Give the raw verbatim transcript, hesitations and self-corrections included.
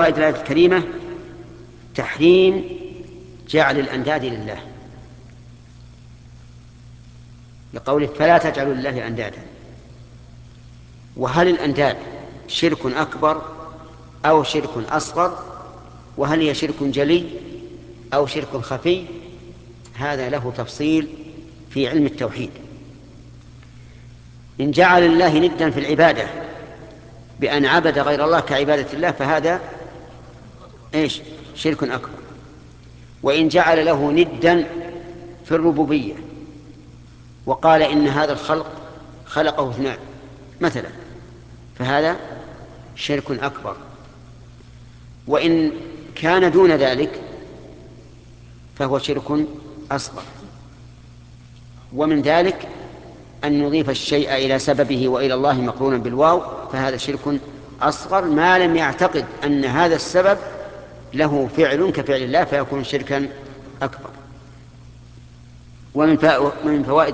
فوائد الآية الكريمة تحريم جعل الأنداد لله، لقوله فلا تجعلوا لله أندادا. وهل الأنداد شرك أكبر أو شرك أصغر؟ وهل هي شرك جلي أو شرك خفي؟ هذا له تفصيل في علم التوحيد. إن جعل الله ندا في العبادة بأن عبد غير الله كعبادة الله فهذا إيش؟ شرك أكبر. وإن جعل له ندا في الربوبية وقال إن هذا الخلق خلقه اثنان مثلا فهذا شرك أكبر. وإن كان دون ذلك فهو شرك أصغر. ومن ذلك أن يضيف الشيء إلى سببه وإلى الله مقرونا بالواو فهذا شرك أصغر ما لم يعتقد أن هذا السبب له فعل كفعل الله فيكون شركا أكبر. ومن فوائد